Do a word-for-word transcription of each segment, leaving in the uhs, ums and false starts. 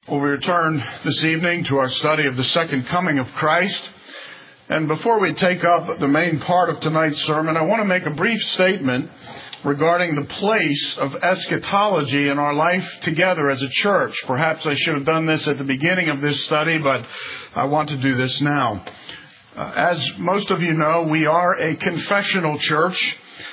Well, we return this evening to our study of the second coming of Christ. And before we take up the main part of tonight's sermon, I want to make a brief statement regarding the place of eschatology in our life together as a church. Perhaps I should have done this at the beginning of this study, but I want to do this now. Uh, as most of you know, we are a confessional church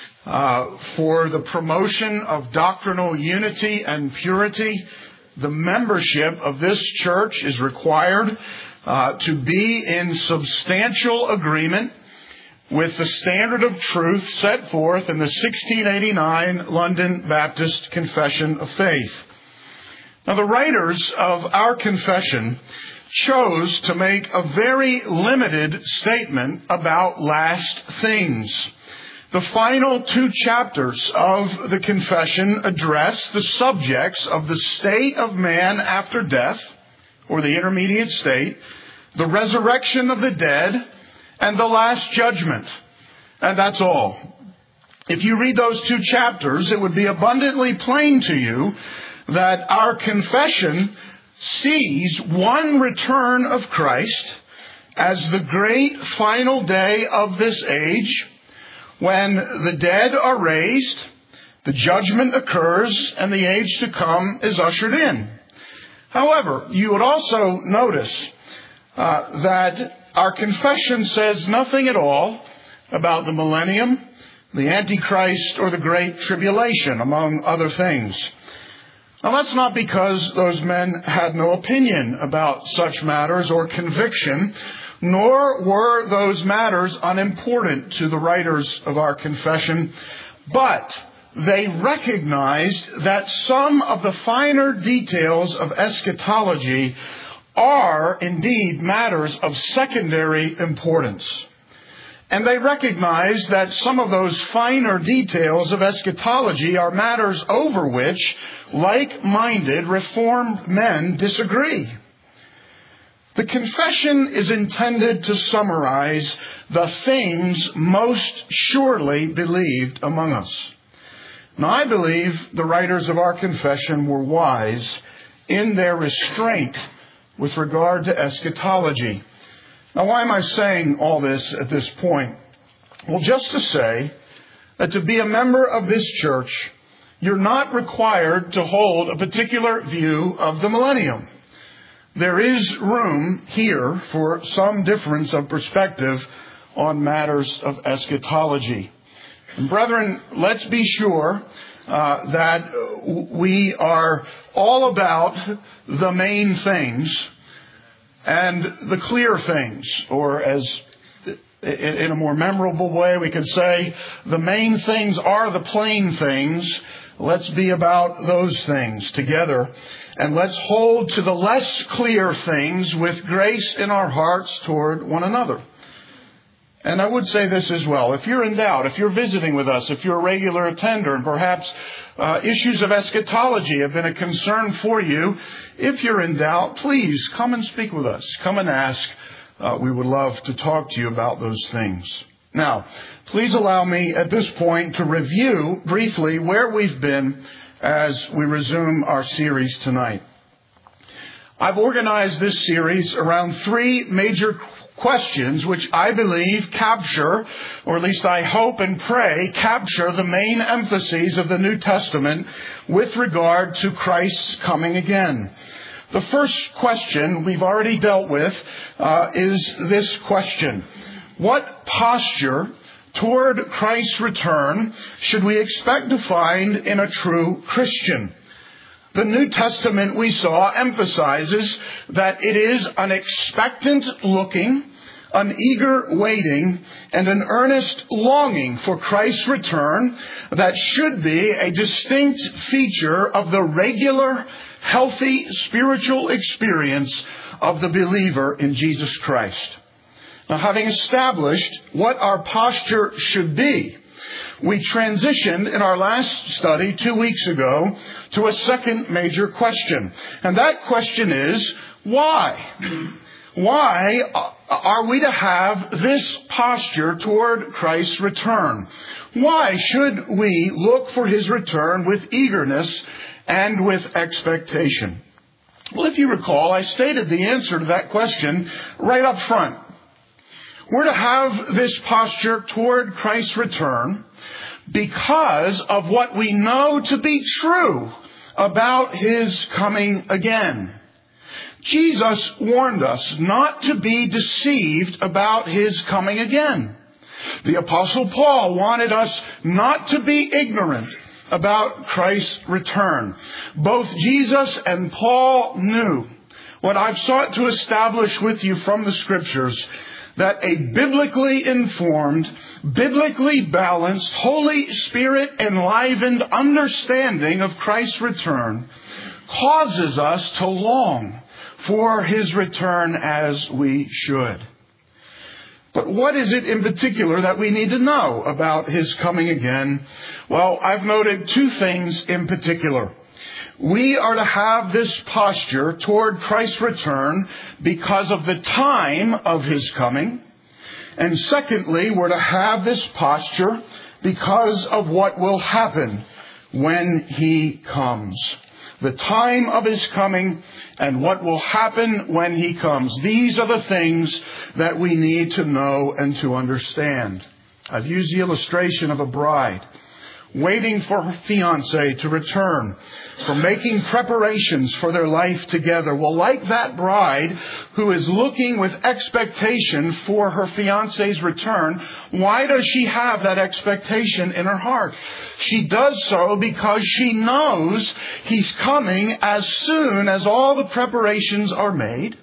uh, for the promotion of doctrinal unity and purity. The membership of this church is required uh, to be in substantial agreement with the standard of truth set forth in the sixteen eighty-nine London Baptist Confession of Faith. Now, the writers of our confession chose to make a very limited statement about last things. The final two chapters of the confession address the subjects of the state of man after death, or the intermediate state, the resurrection of the dead, and the last judgment. And that's all. If you read those two chapters, it would be abundantly plain to you that our confession sees one return of Christ as the great final day of this age, when the dead are raised, the judgment occurs, and the age to come is ushered in. However, you would also notice uh, that our confession says nothing at all about the millennium, the Antichrist, or the Great Tribulation, among other things. Now, that's not because those men had no opinion about such matters or conviction, nor were those matters unimportant to the writers of our confession, but they recognized that some of the finer details of eschatology are indeed matters of secondary importance. And they recognize that some of those finer details of eschatology are matters over which like-minded Reformed men disagree. The confession is intended to summarize the things most surely believed among us. Now, I believe the writers of our confession were wise in their restraint with regard to eschatology. Now, why am I saying all this at this point? Well, just to say that to be a member of this church, you're not required to hold a particular view of the millennium. There is room here for some difference of perspective on matters of eschatology. And brethren, let's be sure uh, that we are all about the main things and the clear things, or as in a more memorable way we could say, the main things are the plain things. Let's be about those things together. And let's hold to the less clear things with grace in our hearts toward one another. And I would say this as well. If you're in doubt, if you're visiting with us, if you're a regular attender, and perhaps uh, issues of eschatology have been a concern for you, if you're in doubt, please come and speak with us. Come and ask. Uh, we would love to talk to you about those things. Now, please allow me at this point to review briefly where we've been as we resume our series tonight. I've organized this series around three major questions which I believe capture, or at least I hope and pray, capture the main emphases of the New Testament with regard to Christ's coming again. The first question we've already dealt with uh, is this question: what posture toward Christ's return should we expect to find in a true Christian? The New Testament, we saw, emphasizes that it is an expectant looking, an eager waiting, and an earnest longing for Christ's return that should be a distinct feature of the regular, healthy spiritual experience of the believer in Jesus Christ. Now, having established what our posture should be, we transitioned in our last study two weeks ago to a second major question. And that question is, why? Why are we to have this posture toward Christ's return? Why should we look for His return with eagerness and with expectation? Well, if you recall, I stated the answer to that question right up front. We're to have this posture toward Christ's return because of what we know to be true about His coming again. Jesus warned us not to be deceived about His coming again. The Apostle Paul wanted us not to be ignorant about Christ's return. Both Jesus and Paul knew what I've sought to establish with you from the Scriptures, that a biblically informed, biblically balanced, Holy Spirit enlivened understanding of Christ's return causes us to long for His return as we should. But what is it in particular that we need to know about His coming again? Well, I've noted two things in particular. We are to have this posture toward Christ's return because of the time of His coming. And secondly, we're to have this posture because of what will happen when He comes. The time of His coming and what will happen when He comes. These are the things that we need to know and to understand. I've used the illustration of a bride waiting for her fiancé to return, for making preparations for their life together. Well, like that bride who is looking with expectation for her fiancé's return, why does she have that expectation in her heart? She does so because she knows He's coming as soon as all the preparations are made,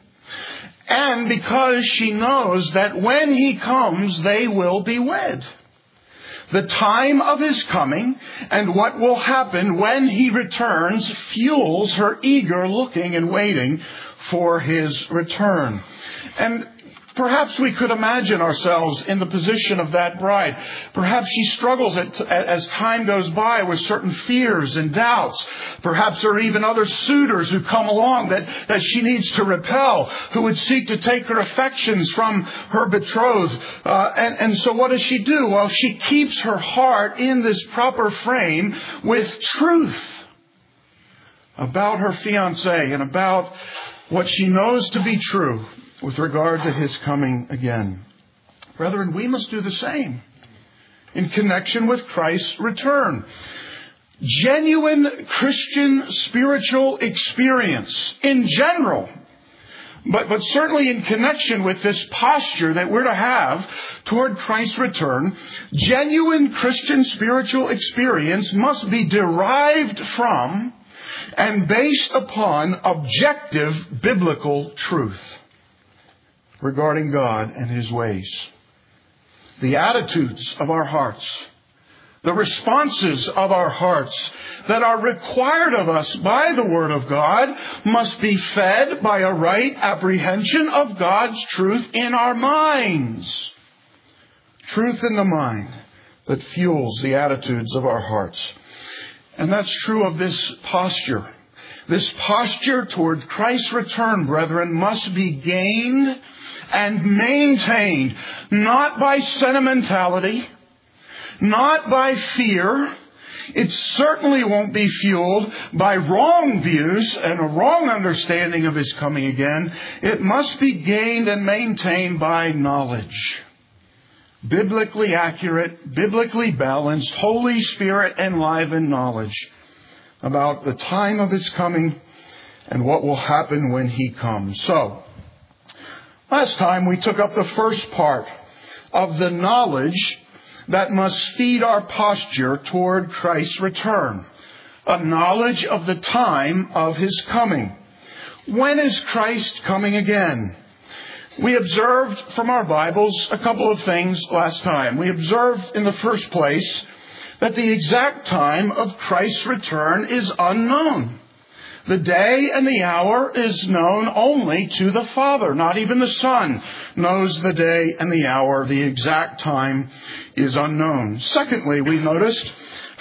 and because she knows that when He comes, they will be wed. The time of His coming and what will happen when He returns fuels her eager looking and waiting for His return. And perhaps we could imagine ourselves in the position of that bride. Perhaps she struggles at, as time goes by with certain fears and doubts. Perhaps there are even other suitors who come along that, that she needs to repel, who would seek to take her affections from her betrothed. Uh, and, and so what does she do? Well, she keeps her heart in this proper frame with truth about her fiancé and about what she knows to be true with regard to His coming again. Brethren, we must do the same in connection with Christ's return. Genuine Christian spiritual experience in general, but, but certainly in connection with this posture that we're to have toward Christ's return, genuine Christian spiritual experience must be derived from and based upon objective biblical truth regarding God and His ways. The attitudes of our hearts, the responses of our hearts that are required of us by the Word of God must be fed by a right apprehension of God's truth in our minds. Truth in the mind that fuels the attitudes of our hearts. And that's true of this posture. This posture toward Christ's return, brethren, must be gained and maintained, not by sentimentality, not by fear. It certainly won't be fueled by wrong views and a wrong understanding of His coming again. It must be gained and maintained by knowledge. Biblically accurate, biblically balanced, Holy Spirit enlivened knowledge about the time of His coming and what will happen when He comes. So, last time we took up the first part of the knowledge that must feed our posture toward Christ's return. A knowledge of the time of His coming. When is Christ coming again? We observed from our Bibles a couple of things last time. We observed in the first place that the exact time of Christ's return is unknown. The day and the hour is known only to the Father. Not even the Son knows the day and the hour. The exact time is unknown. Secondly, we noticed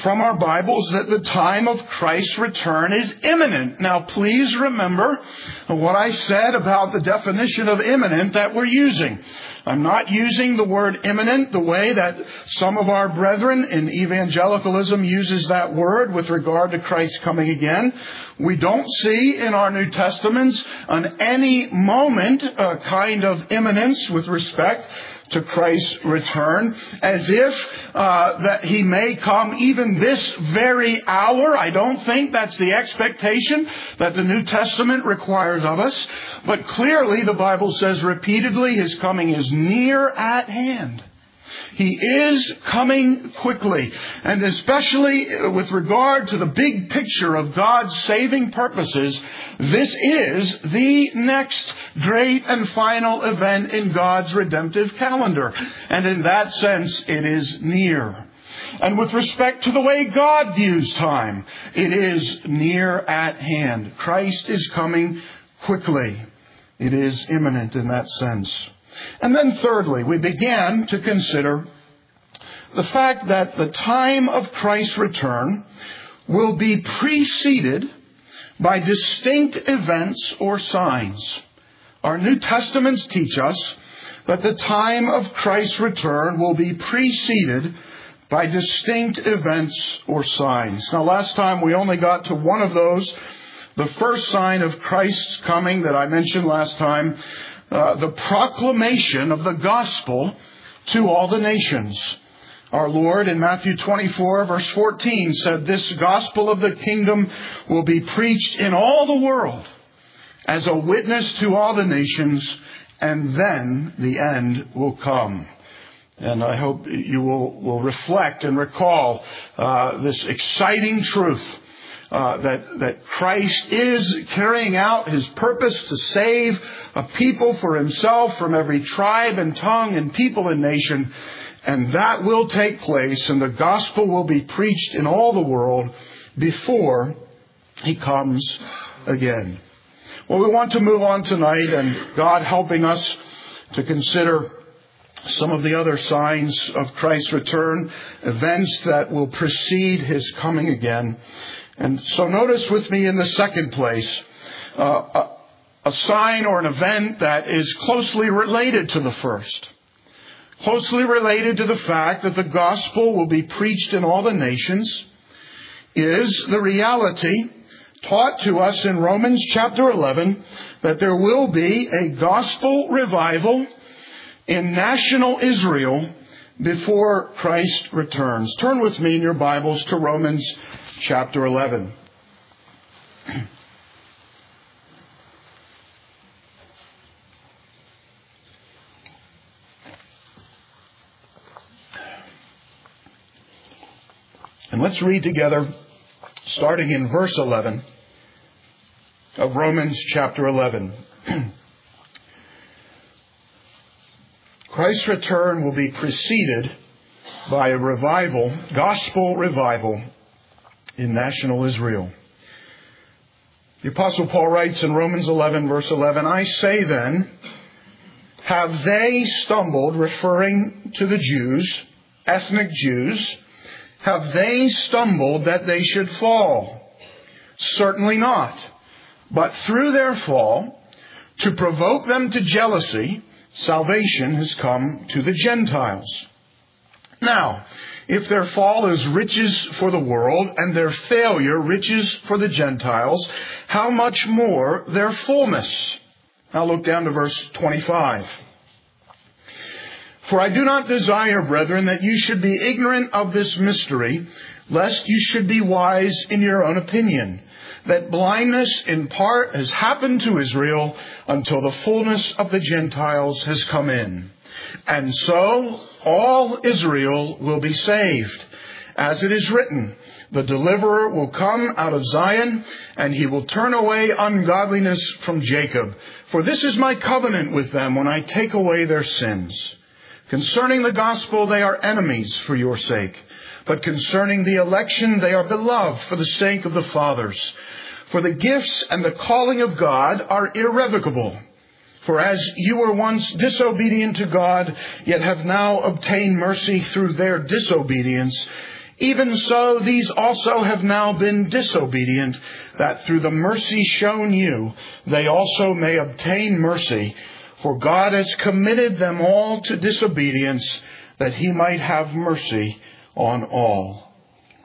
from our Bibles that the time of Christ's return is imminent. Now, please remember what I said about the definition of imminent that we're using. I'm not using the word imminent the way that some of our brethren in evangelicalism uses that word with regard to Christ coming again. We don't see in our New Testaments an any moment uh, kind of imminence with respect to Christ's return, as if uh, that He may come even this very hour. I don't think that's the expectation that the New Testament requires of us. But clearly the Bible says repeatedly His coming is near at hand. He is coming quickly, and especially with regard to the big picture of God's saving purposes, this is the next great and final event in God's redemptive calendar. And in that sense, it is near. And with respect to the way God views time, it is near at hand. Christ is coming quickly. It is imminent in that sense. And then thirdly, we began to consider the fact that the time of Christ's return will be preceded by distinct events or signs. Our New Testaments teach us that the time of Christ's return will be preceded by distinct events or signs. Now, last time we only got to one of those. The first sign of Christ's coming that I mentioned last time, Uh, the proclamation of the gospel to all the nations. Our Lord in Matthew twenty-four verse fourteen said, "This gospel of the kingdom will be preached in all the world as a witness to all the nations, and then the end will come." And I hope you will, will reflect and recall uh, this exciting truth. Uh, that, that Christ is carrying out His purpose to save a people for Himself from every tribe and tongue and people and nation. And that will take place, and the gospel will be preached in all the world before He comes again. Well, we want to move on tonight, and God helping us to consider some of the other signs of Christ's return, events that will precede His coming again. And so notice with me in the second place, uh, a, a sign or an event that is closely related to the first. Closely related to the fact that the gospel will be preached in all the nations is the reality taught to us in Romans chapter eleven that there will be a gospel revival in national Israel before Christ returns. Turn with me in your Bibles to Romans chapter eleven. And let's read together, starting in verse eleven of Romans chapter eleven. Christ's return will be preceded by a revival, gospel revival, in national Israel. The Apostle Paul writes in Romans eleven, verse eleven, "I say then, have they stumbled," referring to the Jews, ethnic Jews, "have they stumbled that they should fall? Certainly not. But through their fall, to provoke them to jealousy, salvation has come to the Gentiles. Now, if their fall is riches for the world and their failure riches for the Gentiles, how much more their fullness?" Now look down to verse twenty-five. "For I do not desire, brethren, that you should be ignorant of this mystery, lest you should be wise in your own opinion, that blindness in part has happened to Israel until the fullness of the Gentiles has come in. And so all Israel will be saved. As it is written, the deliverer will come out of Zion, and he will turn away ungodliness from Jacob. For this is my covenant with them when I take away their sins. Concerning the gospel, they are enemies for your sake. But concerning the election, they are beloved for the sake of the fathers. For the gifts and the calling of God are irrevocable. For as you were once disobedient to God, yet have now obtained mercy through their disobedience, Even so, these also have now been disobedient, that through the mercy shown you, they also may obtain mercy. For God has committed them all to disobedience, that he might have mercy on all.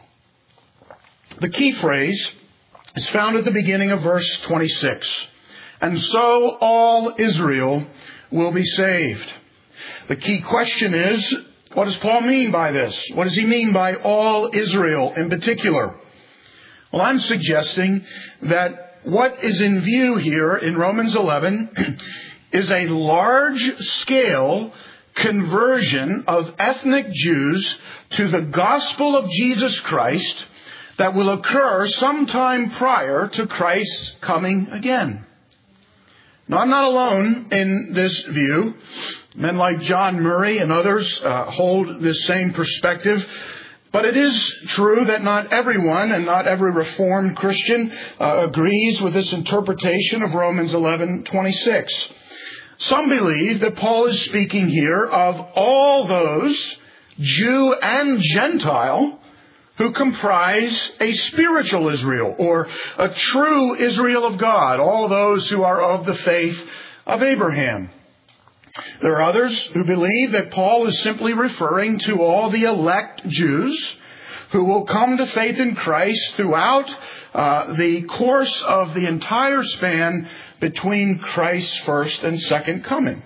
The key phrase is found at the beginning of verse twenty-six. And so all Israel will be saved. The key question is, what does Paul mean by this? What does he mean by all Israel in particular? Well, I'm suggesting that what is in view here in Romans eleven is a large-scale conversion of ethnic Jews to the gospel of Jesus Christ that will occur sometime prior to Christ's coming again. Now, I'm not alone in this view. Men like John Murray and others uh, hold this same perspective. But it is true that not everyone and not every Reformed Christian uh, agrees with this interpretation of Romans eleven twenty-six. Some believe that Paul is speaking here of all those, Jew and Gentile, who comprise a spiritual Israel, or a true Israel of God, all those who are of the faith of Abraham. There are others who believe that Paul is simply referring to all the elect Jews who will come to faith in Christ throughout uh, the course of the entire span between Christ's first and second coming.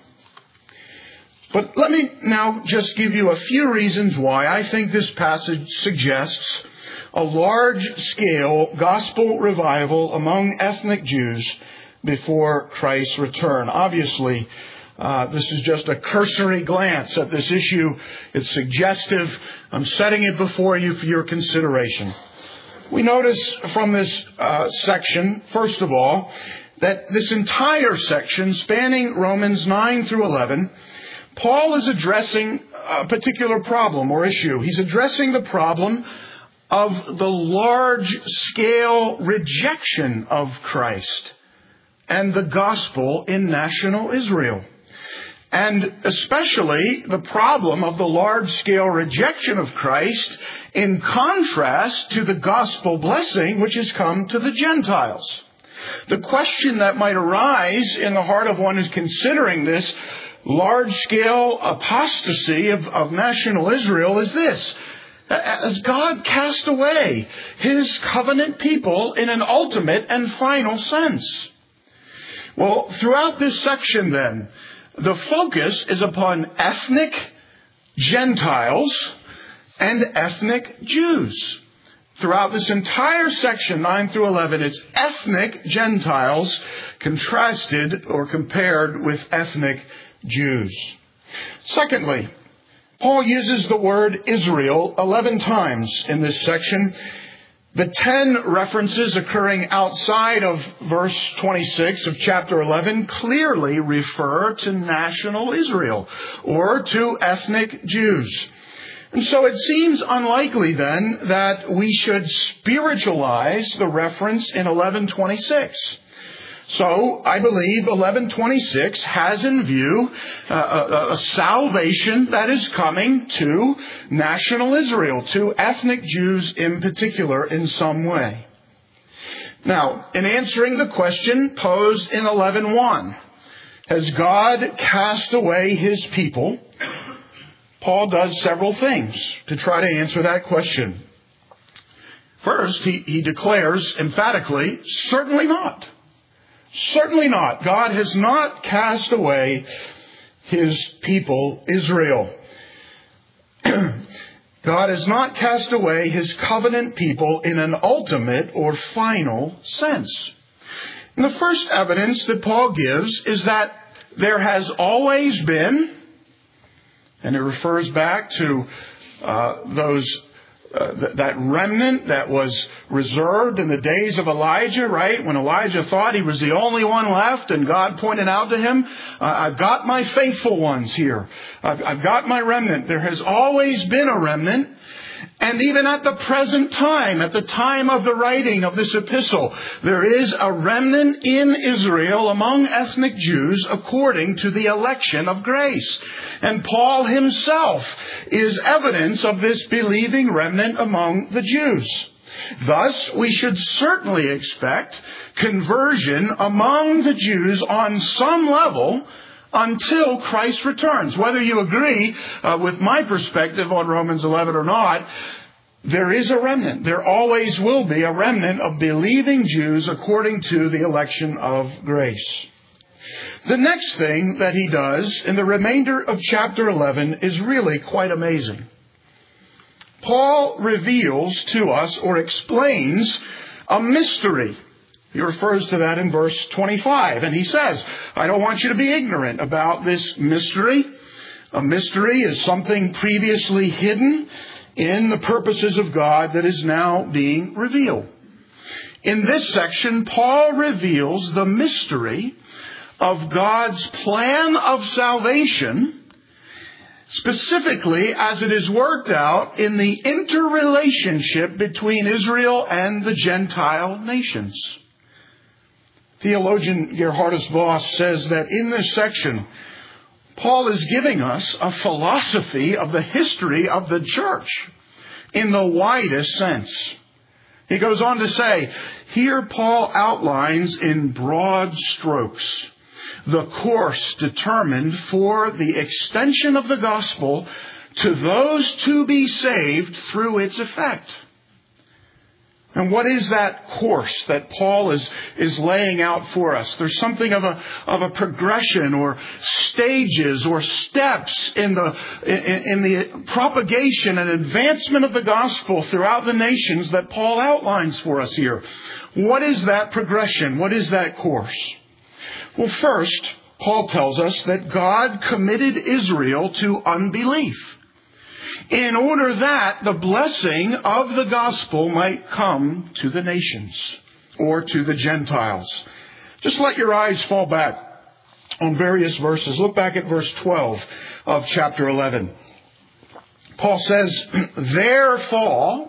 But let me now just give you a few reasons why I think this passage suggests a large-scale gospel revival among ethnic Jews before Christ's return. Obviously, uh, this is just a cursory glance at this issue. It's suggestive. I'm setting it before you for your consideration. We notice from this uh, section, first of all, that this entire section, spanning Romans nine through eleven, Paul is addressing a particular problem or issue. He's addressing the problem of the large-scale rejection of Christ and the gospel in national Israel. And especially the problem of the large-scale rejection of Christ in contrast to the gospel blessing which has come to the Gentiles. The question that might arise in the heart of one who's considering this large-scale apostasy of, of national Israel is this. Has God cast away his covenant people in an ultimate and final sense? Well, throughout this section then, the focus is upon ethnic Gentiles and ethnic Jews. Throughout this entire section, nine through eleven, it's ethnic Gentiles contrasted or compared with ethnic Jews. Secondly, Paul uses the word Israel eleven times in this section. The ten references occurring outside of verse twenty-six of chapter eleven clearly refer to national Israel or to ethnic Jews. And so it seems unlikely then that we should spiritualize the reference in eleven twenty-six. So I believe eleven twenty-six has in view uh, a, a salvation that is coming to national Israel, to ethnic Jews in particular in some way. Now, in answering the question posed in eleven one, has God cast away his people? Paul does several things to try to answer that question. First, he, he declares emphatically, certainly not. Certainly not. God has not cast away his people, Israel. God has not cast away his covenant people in an ultimate or final sense. And the first evidence that Paul gives is that there has always been, and it refers back to uh, those Uh, th- that remnant that was reserved in the days of Elijah, right? When Elijah thought he was the only one left and God pointed out to him, uh, I've got my faithful ones here. I've, I've got my remnant. There has always been a remnant. And even at the present time, at the time of the writing of this epistle, there is a remnant in Israel among ethnic Jews according to the election of grace. And Paul himself is evidence of this believing remnant among the Jews. Thus, we should certainly expect conversion among the Jews on some level until Christ returns. Whether you agree uh, with my perspective on Romans eleven or not, there is a remnant. There always will be a remnant of believing Jews according to the election of grace. The next thing that he does in the remainder of chapter eleven is really quite amazing. Paul reveals to us or explains a mystery. He refers to that in verse twenty-five. And he says, I don't want you to be ignorant about this mystery. A mystery is something previously hidden in the purposes of God that is now being revealed. In this section, Paul reveals the mystery of God's plan of salvation, specifically as it is worked out in the interrelationship between Israel and the Gentile nations. Theologian Gerhardus Voss says that in this section, Paul is giving us a philosophy of the history of the church in the widest sense. He goes on to say, here Paul outlines in broad strokes the course determined for the extension of the gospel to those to be saved through its effect. And what is that course that Paul is, is laying out for us? There's something of a, of a progression or stages or steps in the, in, in the propagation and advancement of the gospel throughout the nations that Paul outlines for us here. What is that progression? What is that course? Well, first, Paul tells us that God committed Israel to unbelief in order that the blessing of the gospel might come to the nations or to the Gentiles. Just let your eyes fall back on various verses. Look back at verse twelve of chapter eleven. Paul says, their fall,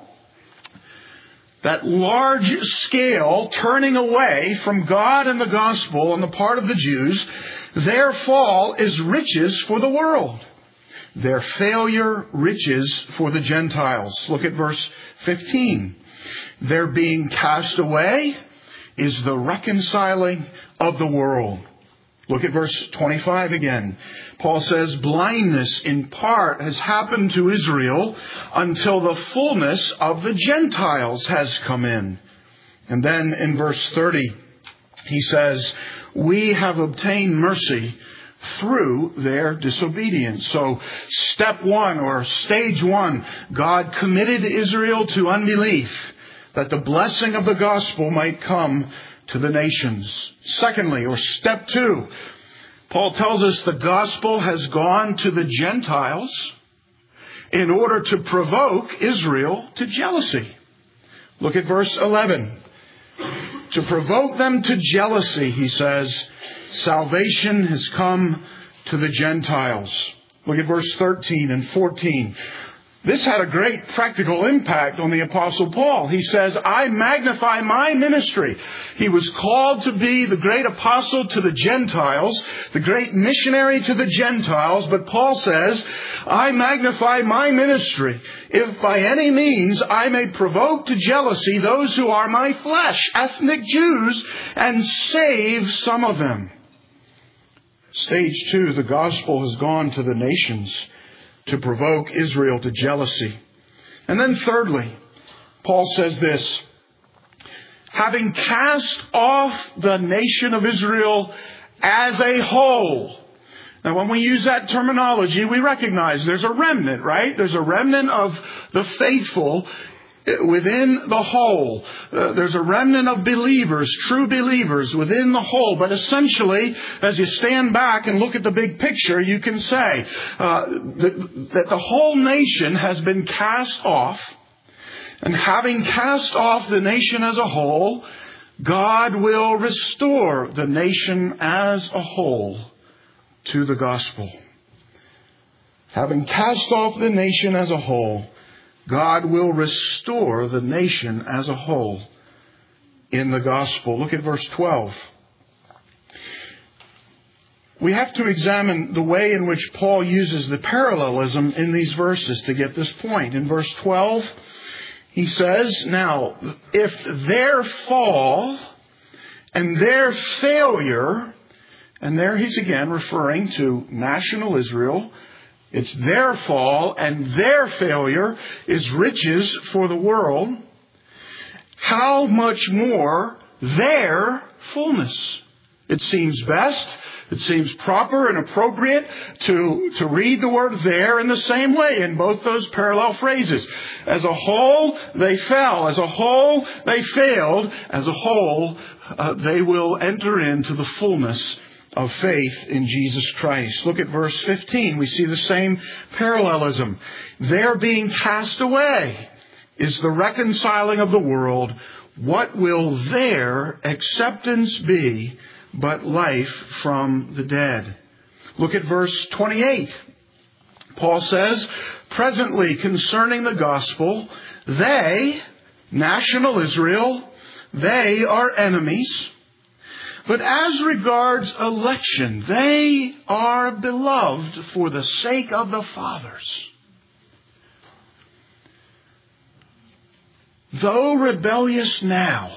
that large scale turning away from God and the gospel on the part of the Jews, their fall is riches for the world. Their failure, riches for the Gentiles. Look at verse fifteen. Their being cast away is the reconciling of the world. Look at verse twenty-five again. Paul says, blindness in part has happened to Israel until the fullness of the Gentiles has come in. And then in verse thirty, he says, we have obtained mercy through their disobedience. So step one or stage one, God committed Israel to unbelief that the blessing of the gospel might come to the nations. Secondly, or step two, Paul tells us the gospel has gone to the Gentiles in order to provoke Israel to jealousy. Look at verse eleven. To provoke them to jealousy, he says, salvation has come to the Gentiles. Look at verse thirteen and fourteen. This had a great practical impact on the Apostle Paul. He says, I magnify my ministry. He was called to be the great apostle to the Gentiles, the great missionary to the Gentiles. But Paul says, I magnify my ministry, if by any means I may provoke to jealousy those who are my flesh, ethnic Jews, and save some of them. Stage two, the gospel has gone to the nations to provoke Israel to jealousy. And then thirdly, Paul says this, having cast off the nation of Israel as a whole. Now, when we use that terminology, we recognize there's a remnant, right? There's a remnant of the faithful within the whole. Uh, there's a remnant of believers, true believers within the whole. But essentially, as you stand back and look at the big picture, you can say uh, that, that the whole nation has been cast off. And having cast off the nation as a whole, God will restore the nation as a whole to the gospel. Having cast off the nation as a whole, God will restore the nation as a whole in the gospel. Look at verse twelve. We have to examine the way in which Paul uses the parallelism in these verses to get this point. In verse twelve, he says, now, if their fall and their failure, and there he's again referring to national Israel, it's their fall and their failure is riches for the world, how much more their fullness? It seems best, it seems proper and appropriate to, to read the word there in the same way in both those parallel phrases. As a whole, they fell. As a whole, they failed. As a whole, uh, they will enter into the fullness of faith in Jesus Christ. Look at verse fifteen. We see the same parallelism. Their being cast away is the reconciling of the world. What will their acceptance be but life from the dead? Look at verse twenty-eight. Paul says, presently concerning the gospel, they, national Israel, they are enemies. But as regards election, they are beloved for the sake of the fathers. Though rebellious now,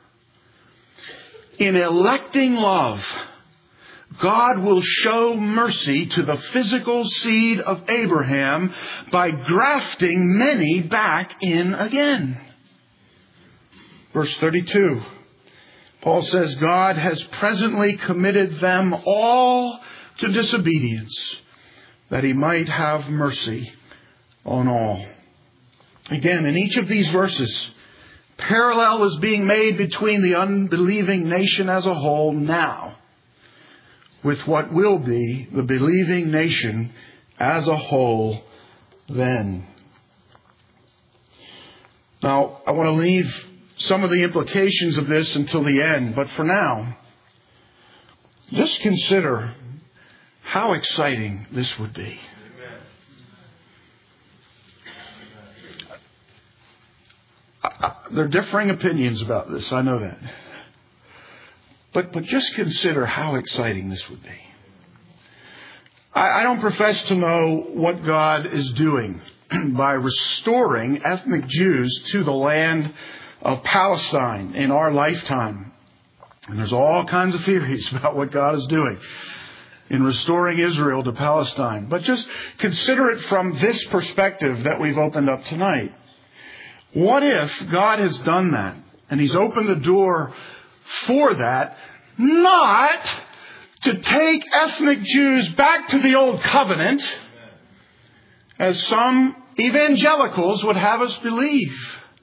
in electing love, God will show mercy to the physical seed of Abraham by grafting many back in again. Verse thirty-two. Paul says, God has presently committed them all to disobedience, that he might have mercy on all. Again, in each of these verses, parallel is being made between the unbelieving nation as a whole now with what will be the believing nation as a whole then. Now, I want to leave some of the implications of this until the end, but for now, just consider how exciting this would be. There are differing opinions about this, I know that. But but just consider how exciting this would be. I, I don't profess to know what God is doing by restoring ethnic Jews to the land of Palestine in our lifetime. And there's all kinds of theories about what God is doing in restoring Israel to Palestine. But just consider it from this perspective that we've opened up tonight. What if God has done that and he's opened the door for that, not to take ethnic Jews back to the old covenant, as some evangelicals would have us believe?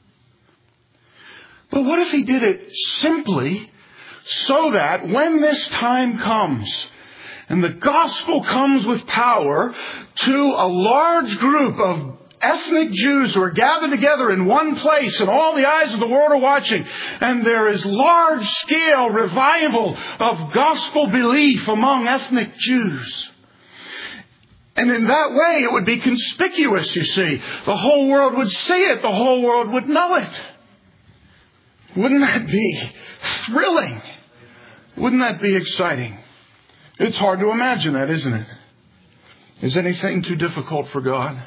But what if he did it simply so that when this time comes and the gospel comes with power to a large group of ethnic Jews who are gathered together in one place and all the eyes of the world are watching, and there is large-scale revival of gospel belief among ethnic Jews. And in that way it would be conspicuous, you see. The whole world would see it. The whole world would know it. Wouldn't that be thrilling? Wouldn't that be exciting? It's hard to imagine that, isn't it? Is anything too difficult for God?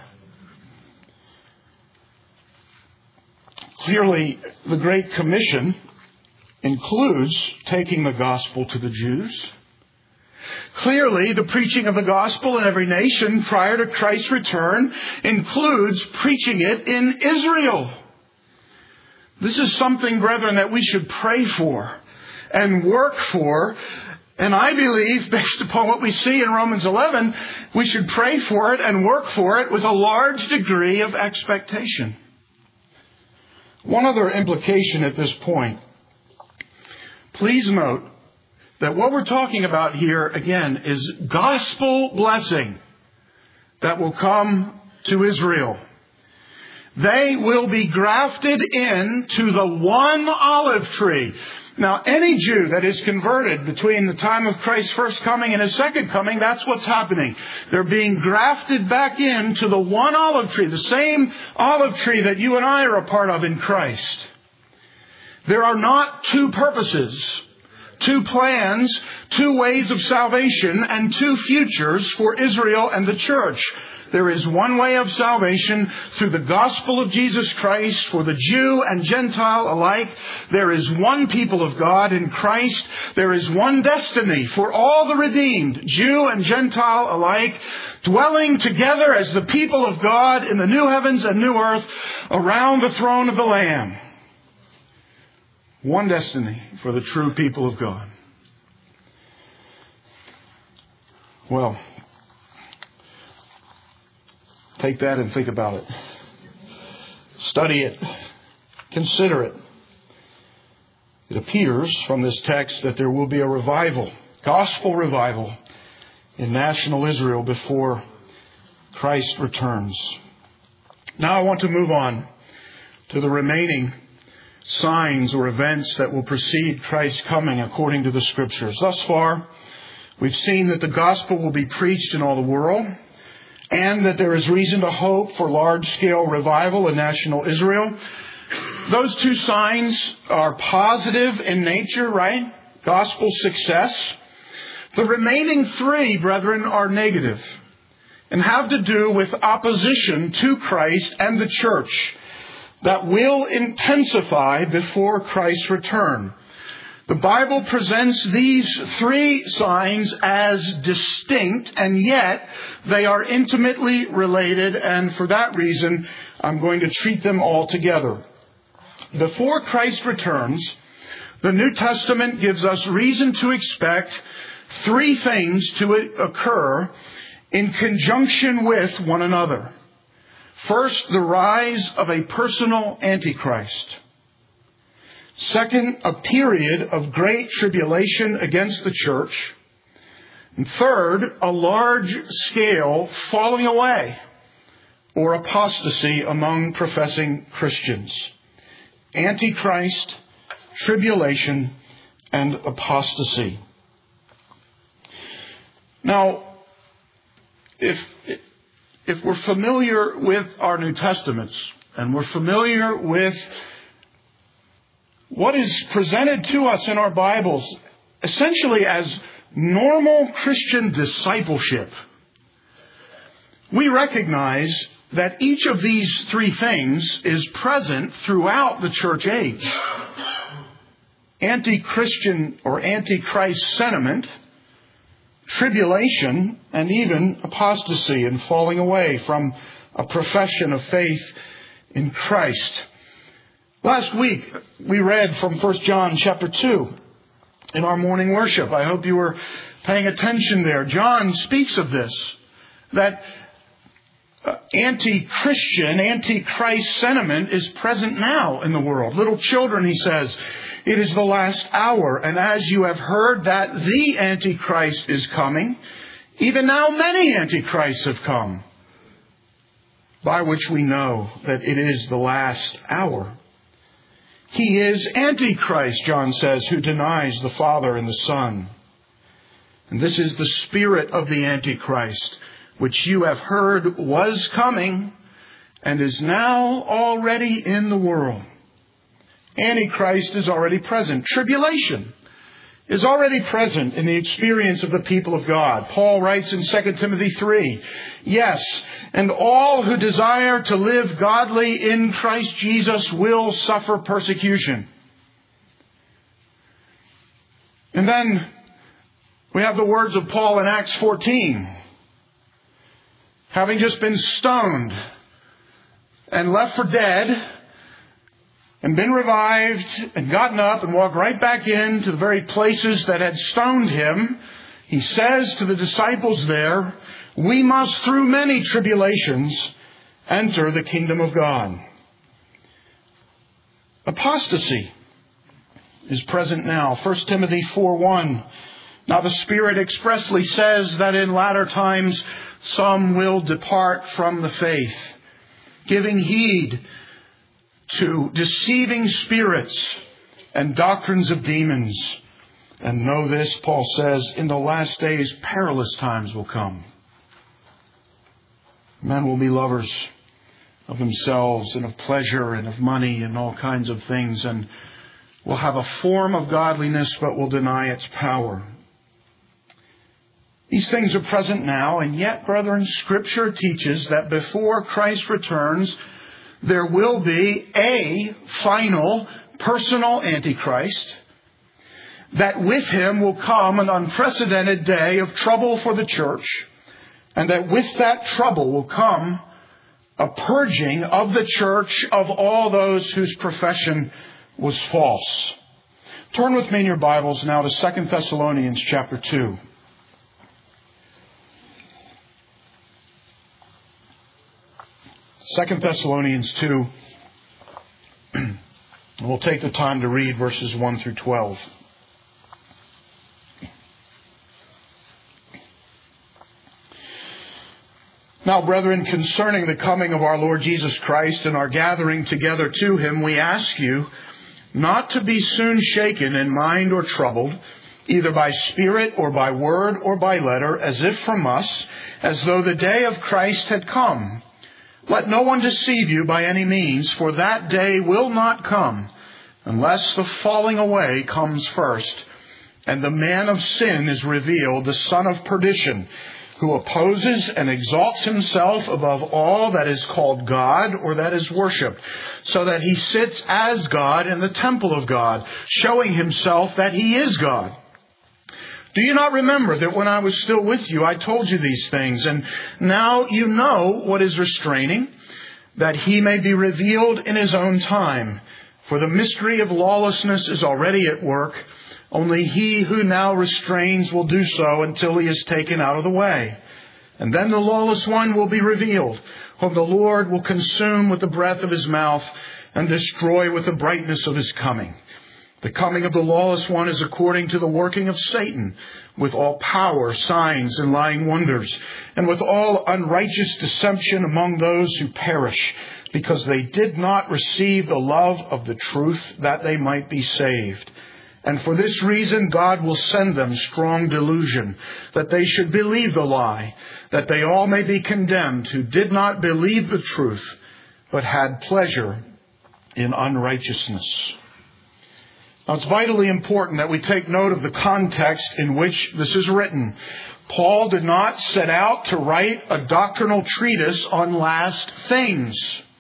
Clearly, the Great Commission includes taking the gospel to the Jews. Clearly, the preaching of the gospel in every nation prior to Christ's return includes preaching it in Israel. This is something, brethren, that we should pray for and work for. And I believe, based upon what we see in Romans eleven, we should pray for it and work for it with a large degree of expectation. One other implication at this point. Please note that what we're talking about here, again, is gospel blessing that will come to Israel. They will be grafted into the one olive tree. Now, any Jew that is converted between the time of Christ's first coming and His second coming, that's what's happening. They're being grafted back into the one olive tree, the same olive tree that you and I are a part of in Christ. There are not two purposes, two plans, two ways of salvation, and two futures for Israel and the church. There is one way of salvation through the gospel of Jesus Christ for the Jew and Gentile alike. There is one people of God in Christ. There is one destiny for all the redeemed, Jew and Gentile alike, dwelling together as the people of God in the new heavens and new earth around the throne of the Lamb. One destiny for the true people of God. Well, take that and think about it. Study it. Consider it. It appears from this text that there will be a revival, gospel revival, in national Israel before Christ returns. Now I want to move on to the remaining signs or events that will precede Christ's coming according to the Scriptures. Thus far, we've seen that the gospel will be preached in all the world, and that there is reason to hope for large-scale revival in national Israel. Those two signs are positive in nature, right? Gospel success. The remaining three, brethren, are negative and have to do with opposition to Christ and the church that will intensify before Christ's return. The Bible presents these three signs as distinct, and yet they are intimately related, and for that reason, I'm going to treat them all together. Before Christ returns, the New Testament gives us reason to expect three things to occur in conjunction with one another. First, the rise of a personal Antichrist. Second, a period of great tribulation against the church. And third, a large-scale falling away or apostasy among professing Christians. Antichrist, tribulation, and apostasy. Now, if if we're familiar with our New Testaments and we're familiar with what is presented to us in our Bibles essentially as normal Christian discipleship, we recognize that each of these three things is present throughout the church age. Anti-Christian or anti-Christ sentiment, tribulation, and even apostasy and falling away from a profession of faith in Christ. Last week, we read from First John chapter two in our morning worship. I hope you were paying attention there. John speaks of this, that anti-Christian, anti-Christ sentiment is present now in the world. Little children, he says, it is the last hour, and as you have heard that the Antichrist is coming, even now many Antichrists have come, by which we know that it is the last hour. He is Antichrist, John says, who denies the Father and the Son. And this is the spirit of the Antichrist, which you have heard was coming and is now already in the world. Antichrist is already present. Tribulation is already present in the experience of the people of God. Paul writes in Second Timothy three, yes, and all who desire to live godly in Christ Jesus will suffer persecution. And then we have the words of Paul in Acts fourteen. Having just been stoned and left for dead, and been revived and gotten up and walked right back into the very places that had stoned him, he says to the disciples there, we must through many tribulations enter the kingdom of God. Apostasy is present now. First Timothy four one. Now the Spirit expressly says that in latter times some will depart from the faith, giving heed to deceiving spirits and doctrines of demons. And know this, Paul says, in the last days perilous times will come. Men will be lovers of themselves and of pleasure and of money and all kinds of things, and will have a form of godliness but will deny its power. These things are present now, and yet, brethren, Scripture teaches that before Christ returns, there will be a final personal Antichrist, that with him will come an unprecedented day of trouble for the church, and that with that trouble will come a purging of the church of all those whose profession was false. Turn with me in your Bibles now to Second Thessalonians chapter two. Second Thessalonians two. We'll take the time to read verses one through twelve. Now, brethren, concerning the coming of our Lord Jesus Christ and our gathering together to Him, we ask you not to be soon shaken in mind or troubled, either by spirit or by word or by letter, as if from us, as though the day of Christ had come. Let no one deceive you by any means, for that day will not come unless the falling away comes first, and the man of sin is revealed, the son of perdition, who opposes and exalts himself above all that is called God or that is worshipped, so that he sits as God in the temple of God, showing himself that he is God. Do you not remember that when I was still with you, I told you these things, and now you know what is restraining, that he may be revealed in his own time? For the mystery of lawlessness is already at work. Only he who now restrains will do so until he is taken out of the way. And then the lawless one will be revealed, whom the Lord will consume with the breath of his mouth and destroy with the brightness of his coming. The coming of the lawless one is according to the working of Satan, with all power, signs, and lying wonders, and with all unrighteous deception among those who perish, because they did not receive the love of the truth, that they might be saved. And for this reason God will send them strong delusion, that they should believe the lie, that they all may be condemned who did not believe the truth, but had pleasure in unrighteousness. Now, it's vitally important that we take note of the context in which this is written. Paul did not set out to write a doctrinal treatise on last things.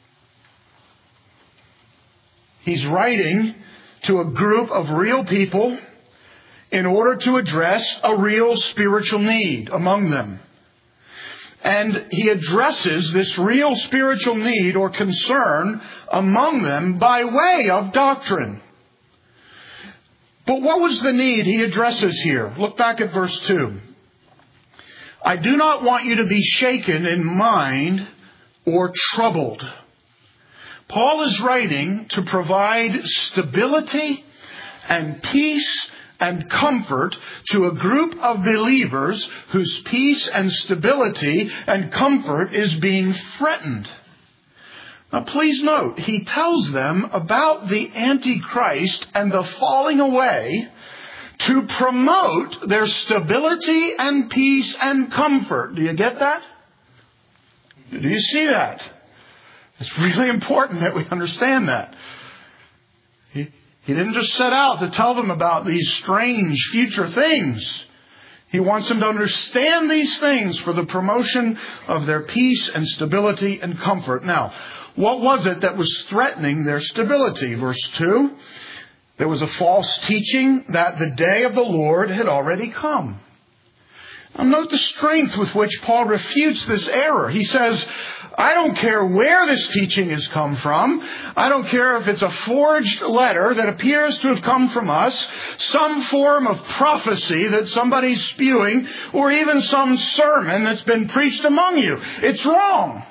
He's writing to a group of real people in order to address a real spiritual need among them. And he addresses this real spiritual need or concern among them by way of doctrine. But what was the need he addresses here? Look back at verse two. I do not want you to be shaken in mind or troubled. Paul is writing to provide stability and peace and comfort to a group of believers whose peace and stability and comfort is being threatened. Now, please note, he tells them about the Antichrist and the falling away to promote their stability and peace and comfort. Do you get that? Do you see that? It's really important that we understand that. He, he didn't just set out to tell them about these strange future things. He wants them to understand these things for the promotion of their peace and stability and comfort. Now, what was it that was threatening their stability? Verse two, there was a false teaching that the day of the Lord had already come. Now note the strength with which Paul refutes this error. He says, I don't care where this teaching has come from. I don't care if it's a forged letter that appears to have come from us, some form of prophecy that somebody's spewing, or even some sermon that's been preached among you. It's wrong.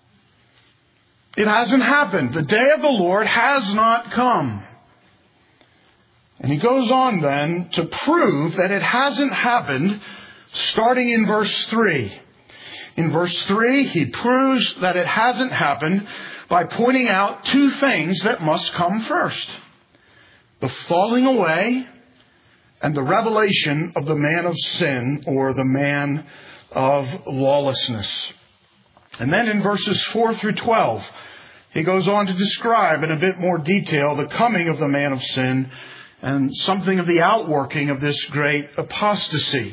It hasn't happened. The day of the Lord has not come. And he goes on then to prove that it hasn't happened, starting in verse three. In verse three, he proves that it hasn't happened by pointing out two things that must come first. the falling away and the revelation of the man of sin, or the man of lawlessness. And then in verses four through twelve, he goes on to describe in a bit more detail the coming of the man of sin and something of the outworking of this great apostasy.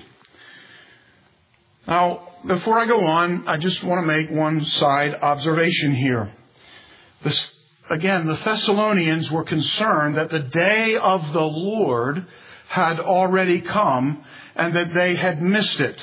Now, before I go on, I just want to make one side observation here. This, again, the Thessalonians were concerned that the day of the Lord had already come and that they had missed it.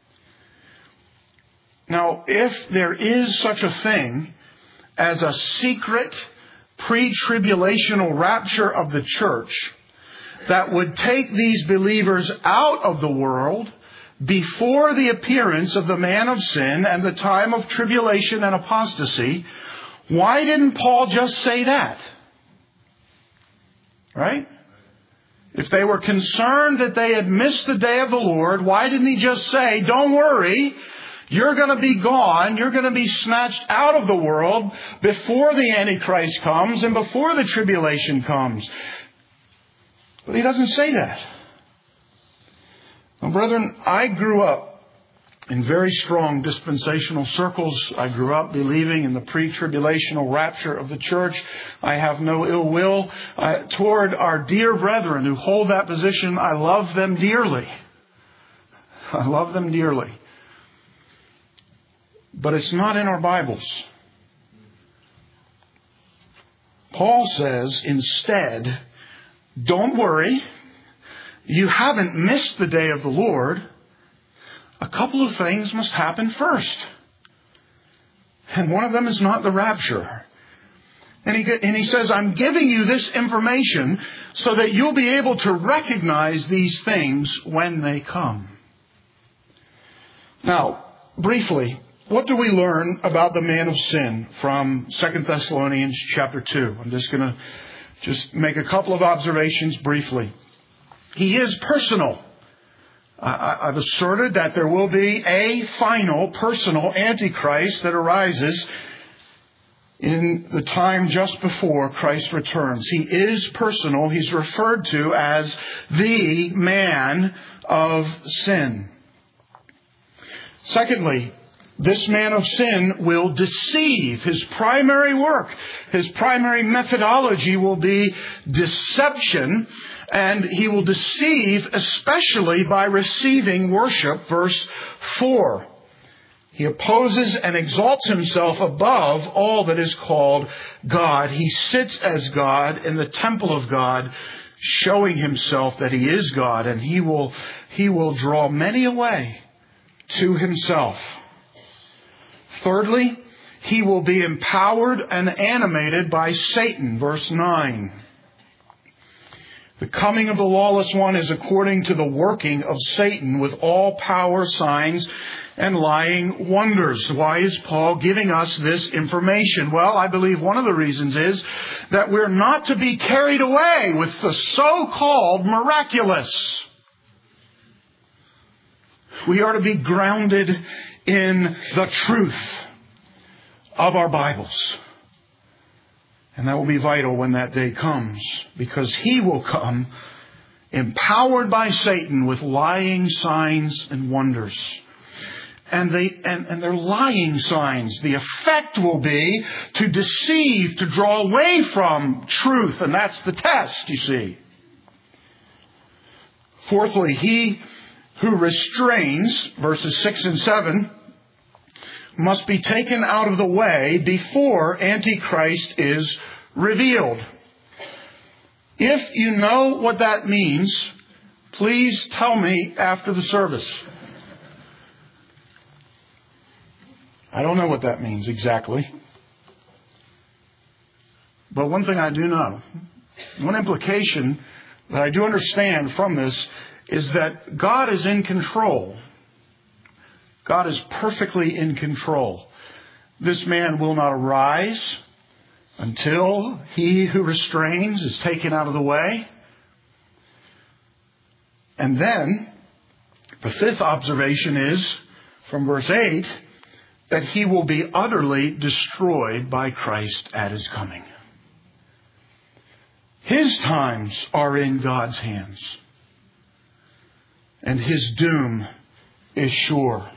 Now, if there is such a thing as a secret pre-tribulational rapture of the church that would take these believers out of the world before the appearance of the man of sin and the time of tribulation and apostasy, why didn't Paul just say that? Right? If they were concerned that they had missed the day of the Lord, why didn't he just say, don't worry, you're going to be gone, you're going to be snatched out of the world before the Antichrist comes and before the tribulation comes? But he doesn't say that. Now, brethren, I grew up in very strong dispensational circles. I grew up believing in the pre-tribulational rapture of the church. I have no ill will uh, toward our dear brethren who hold that position. I love them dearly. I love them dearly. But it's not in our Bibles. Paul says instead, don't worry. You haven't missed the day of the Lord. A couple of things must happen first. And one of them is not the rapture. And he, and he says, I'm giving you this information so that you'll be able to recognize these things when they come. Now, briefly, what do we learn about the man of sin from Second Thessalonians chapter two? I'm just going to just make a couple of observations briefly. He is personal. I've asserted that there will be a final personal Antichrist that arises in the time just before Christ returns. He is personal. He's referred to as the man of sin. Secondly, this man of sin will deceive. His primary work, his primary methodology will be deception. And he will deceive especially by receiving worship. Verse four. He opposes and exalts himself above all that is called God. He sits as God in the temple of God, showing himself that he is God. And he will, he will draw many away to himself. Thirdly, he will be empowered and animated by Satan. Verse nine. The coming of the lawless one is according to the working of Satan with all power, signs, and lying wonders. Why is Paul giving us this information? Well, I believe one of the reasons is that we're not to be carried away with the so-called miraculous. We are to be grounded in the truth of our Bibles. And that will be vital when that day comes, because he will come empowered by Satan with lying signs and wonders. And they and, and they're lying signs. The effect will be to deceive, to draw away from truth. And that's the test, you see. Fourthly, he who restrains, verses six and seven, must be taken out of the way before Antichrist is revealed. If you know what that means, please tell me after the service. I don't know what that means exactly. But one thing I do know, one implication that I do understand from this is that God is in control. God is perfectly in control. This man will not arise until he who restrains is taken out of the way. And then, the fifth observation is, from verse eight, that he will be utterly destroyed by Christ at his coming. His times are in God's hands. And his doom is sure.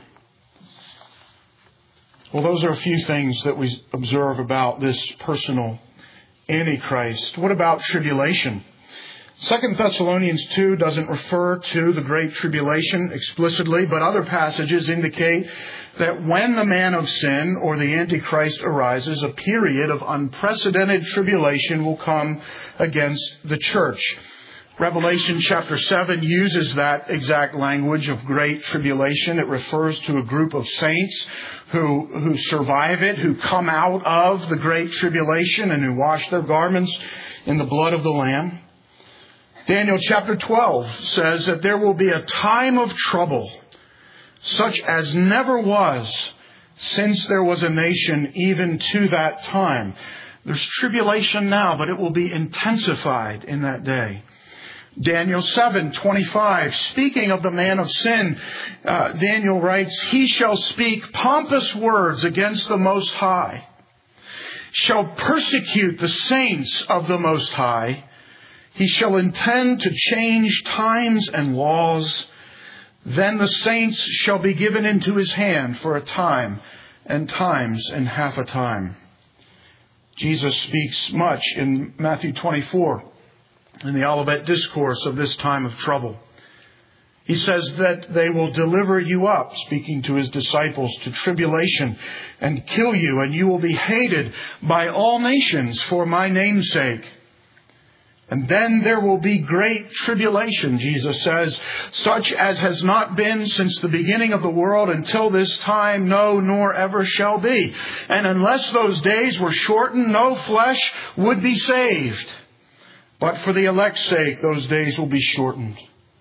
Well, those are a few things that we observe about this personal Antichrist. What about tribulation? Second Thessalonians two doesn't refer to the Great Tribulation explicitly, but other passages indicate that when the man of sin or the Antichrist arises, a period of unprecedented tribulation will come against the church. Revelation chapter seven uses that exact language of great tribulation. It refers to a group of saints who, who survive it, who come out of the great tribulation and who wash their garments in the blood of the Lamb. Daniel chapter twelve says that there will be a time of trouble such as never was since there was a nation even to that time. There's tribulation now, but it will be intensified in that day. Daniel seven twenty-five, speaking of the man of sin, uh, Daniel writes, "He shall speak pompous words against the Most High, shall persecute the saints of the Most High. He shall intend to change times and laws. Then the saints shall be given into his hand for a time, and times and half a time." Jesus speaks much in Matthew twenty-four, in the Olivet Discourse, of this time of trouble. He says that they will deliver you up, speaking to his disciples, to tribulation and kill you, and you will be hated by all nations for my name's sake. And then there will be great tribulation, Jesus says, such as has not been since the beginning of the world until this time, no, nor ever shall be. And unless those days were shortened, no flesh would be saved. But for the elect's sake, those days will be shortened.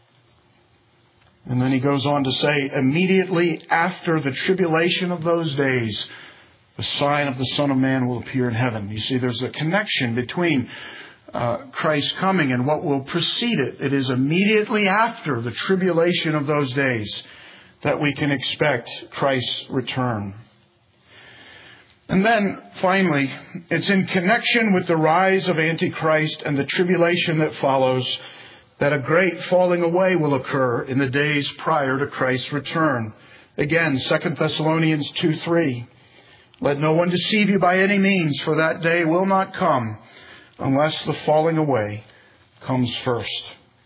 And then he goes on to say, immediately after the tribulation of those days, the sign of the Son of Man will appear in heaven. You see, there's a connection between uh, Christ's coming and what will precede it. It is immediately after the tribulation of those days that we can expect Christ's return. And then, finally, it's in connection with the rise of Antichrist and the tribulation that follows that a great falling away will occur in the days prior to Christ's return. Again, Second Thessalonians two three. Let no one deceive you by any means, for that day will not come unless the falling away comes first.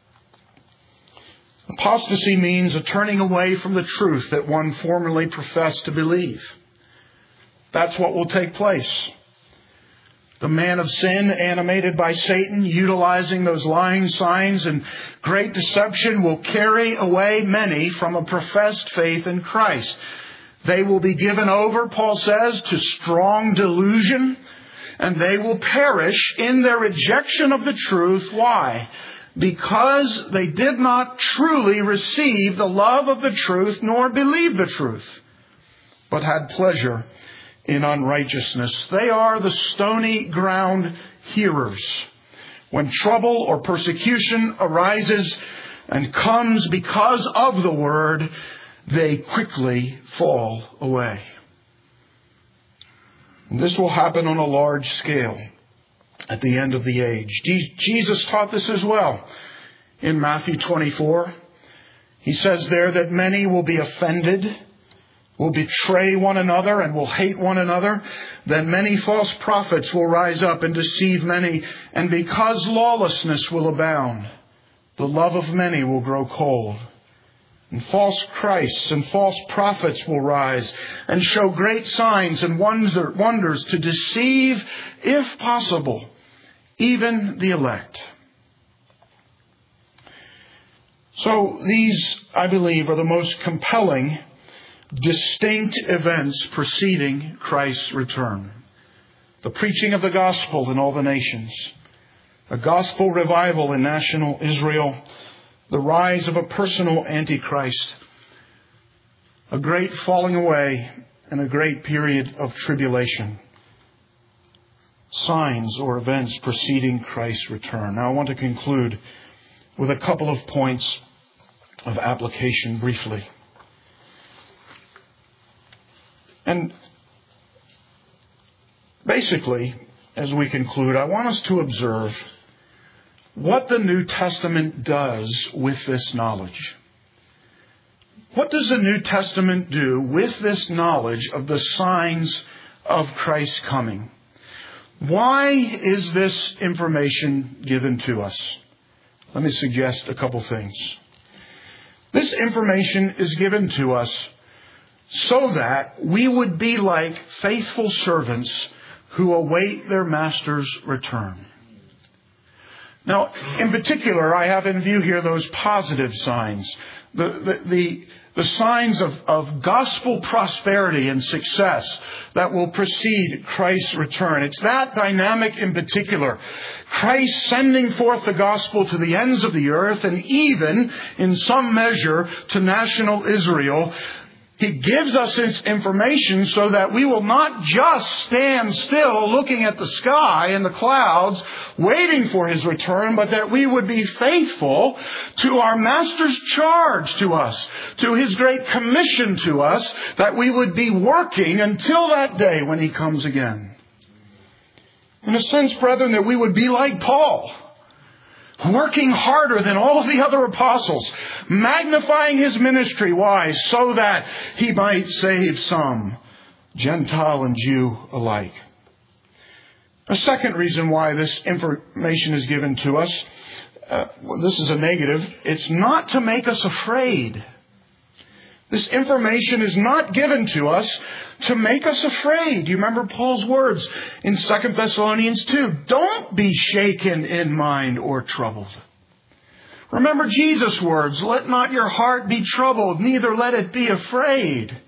Apostasy means a turning away from the truth that one formerly professed to believe. That's what will take place. The man of sin, animated by Satan, utilizing those lying signs and great deception, will carry away many from a professed faith in Christ. They will be given over, Paul says, to strong delusion, and they will perish in their rejection of the truth. Why? Because they did not truly receive the love of the truth, nor believe the truth, but had pleasure in unrighteousness. They are the stony ground hearers. When trouble or persecution arises and comes because of the word, they quickly fall away. And this will happen on a large scale at the end of the age. Jesus taught this as well in Matthew twenty-four. He says there that many will be offended, will betray one another, and will hate one another. Then many false prophets will rise up and deceive many. And because lawlessness will abound, the love of many will grow cold. And false Christs and false prophets will rise and show great signs and wonder, wonders to deceive, if possible, even the elect. So these, I believe, are the most compelling, distinct events preceding Christ's return. The preaching of the gospel in all the nations, a gospel revival in national Israel, the rise of a personal Antichrist, a great falling away, and a great period of tribulation. Signs or events preceding Christ's return. Now I want to conclude with a couple of points of application briefly. And basically, as we conclude, I want us to observe what the New Testament does with this knowledge. What does the New Testament do with this knowledge of the signs of Christ's coming? Why is this information given to us? Let me suggest a couple things. This information is given to us so that we would be like faithful servants who await their master's return. Now, in particular, I have in view here those positive signs, the the the, the signs of, of gospel prosperity and success that will precede Christ's return. It's that dynamic in particular. Christ sending forth the gospel to the ends of the earth and even, in some measure, to national Israel. He gives us this information so that we will not just stand still looking at the sky and the clouds waiting for His return, but that we would be faithful to our Master's charge to us, to His great commission to us, that we would be working until that day when He comes again. In a sense, brethren, that we would be like Paul, working harder than all of the other apostles, magnifying his ministry. Why? So that he might save some, Gentile and Jew alike. A second reason why this information is given to us, uh, well, this is a negative, it's not to make us afraid. This information is not given to us to make us afraid. You remember Paul's words in Second Thessalonians two. Don't be shaken in mind or troubled. Remember Jesus' words. Let not your heart be troubled, neither let it be afraid.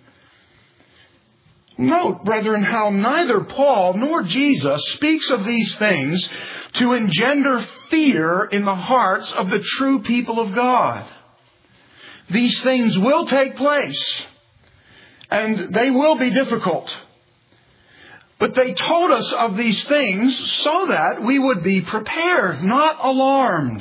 Note, brethren, how neither Paul nor Jesus speaks of these things to engender fear in the hearts of the true people of God. These things will take place, and they will be difficult. But they told us of these things so that we would be prepared, not alarmed.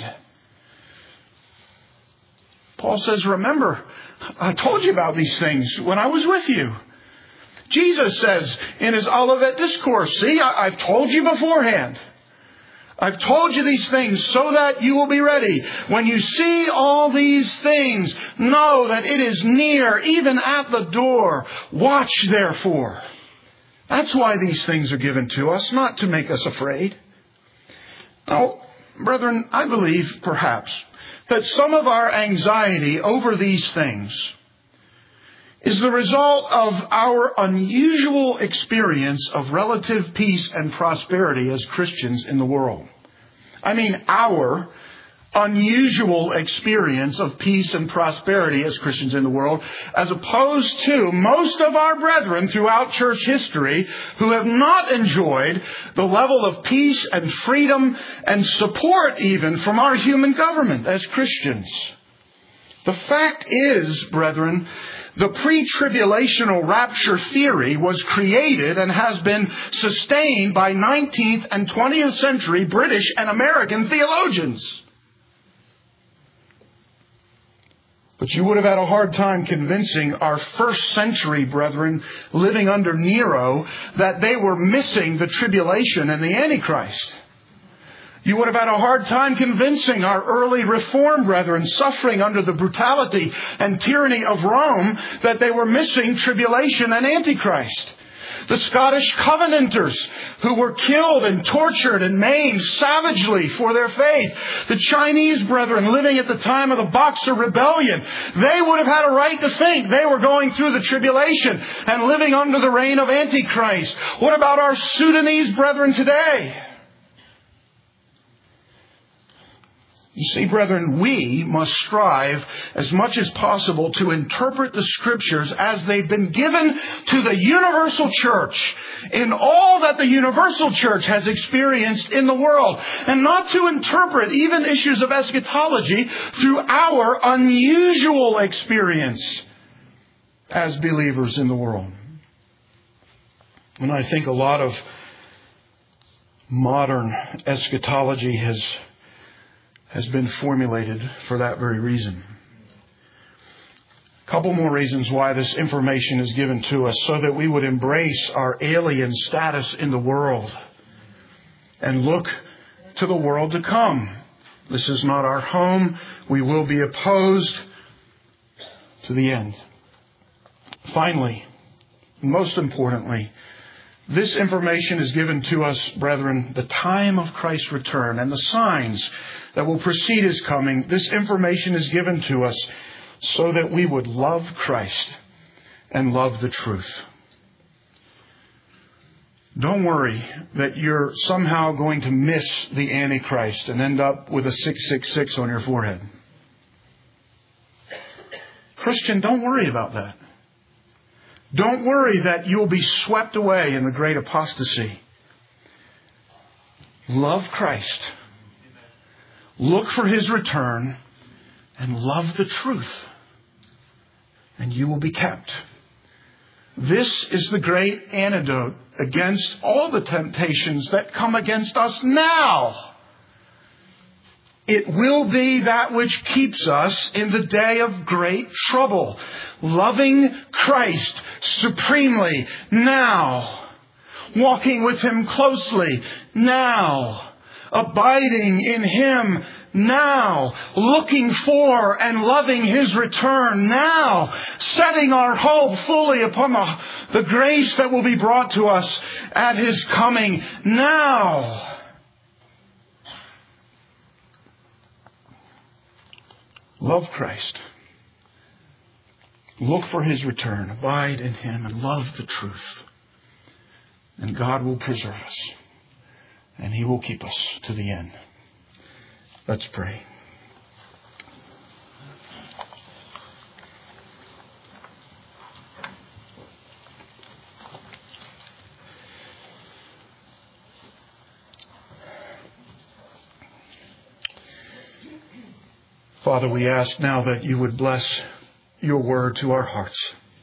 Paul says, remember, I told you about these things when I was with you. Jesus says in His Olivet Discourse, see, I, I've told you beforehand. I've told you these things so that you will be ready. When you see all these things, know that it is near, even at the door. Watch therefore. That's why these things are given to us, not to make us afraid. Now, brethren, I believe perhaps that some of our anxiety over these things is the result of our unusual experience of relative peace and prosperity as Christians in the world. I mean, our unusual experience of peace and prosperity as Christians in the world, as opposed to most of our brethren throughout church history who have not enjoyed the level of peace and freedom and support even from our human government as Christians. The fact is, brethren, the pre-tribulational rapture theory was created and has been sustained by nineteenth and twentieth century British and American theologians. But you would have had a hard time convincing our first century brethren living under Nero that they were missing the tribulation and the Antichrist. You would have had a hard time convincing our early Reformed brethren suffering under the brutality and tyranny of Rome that they were missing tribulation and Antichrist. The Scottish Covenanters who were killed and tortured and maimed savagely for their faith. The Chinese brethren living at the time of the Boxer Rebellion. They would have had a right to think they were going through the tribulation and living under the reign of Antichrist. What about our Sudanese brethren today? You see, brethren, we must strive as much as possible to interpret the Scriptures as they've been given to the universal church in all that the universal church has experienced in the world, and not to interpret even issues of eschatology through our unusual experience as believers in the world. And I think a lot of modern eschatology has has been formulated for that very reason. A couple more reasons why this information is given to us, so that we would embrace our alien status in the world and look to the world to come. This is not our home. We will be opposed to the end. Finally, most importantly, this information is given to us, brethren, the time of Christ's return and the signs that will precede His coming. This information is given to us so that we would love Christ and love the truth. Don't worry that you're somehow going to miss the Antichrist and end up with a six six six on your forehead. Christian, don't worry about that. Don't worry that you'll be swept away in the great apostasy. Love Christ. Look for His return and love the truth. And you will be kept. This is the great antidote against all the temptations that come against us now. It will be that which keeps us in the day of great trouble. Loving Christ supremely now. Walking with Him closely now. Abiding in Him now. Looking for and loving His return now. Setting our hope fully upon the, the grace that will be brought to us at His coming now. Love Christ. Look for His return. Abide in Him and love the truth. And God will preserve us. And He will keep us to the end. Let's pray. Father, we ask now that You would bless Your word to our hearts.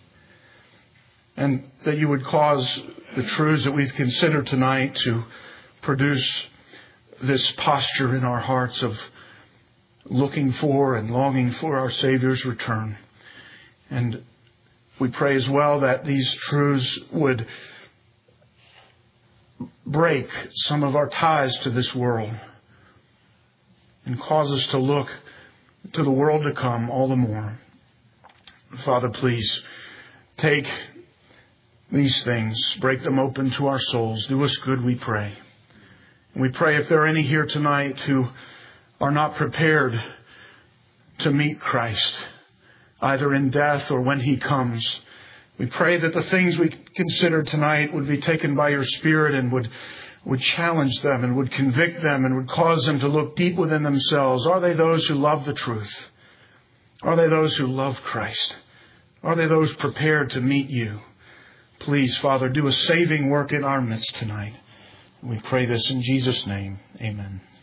And that You would cause the truths that we've considered tonight to produce this posture in our hearts of looking for and longing for our Savior's return. And we pray as well that these truths would break some of our ties to this world and cause us to look to the world to come all the more. Father, please take these things, break them open to our souls. Do us good, we pray. And we pray if there are any here tonight who are not prepared to meet Christ, either in death or when He comes, we pray that the things we considered tonight would be taken by Your Spirit and would, would challenge them and would convict them and would cause them to look deep within themselves. Are they those who love the truth? Are they those who love Christ? Are they those prepared to meet You? Please, Father, do a saving work in our midst tonight. We pray this in Jesus' name. Amen.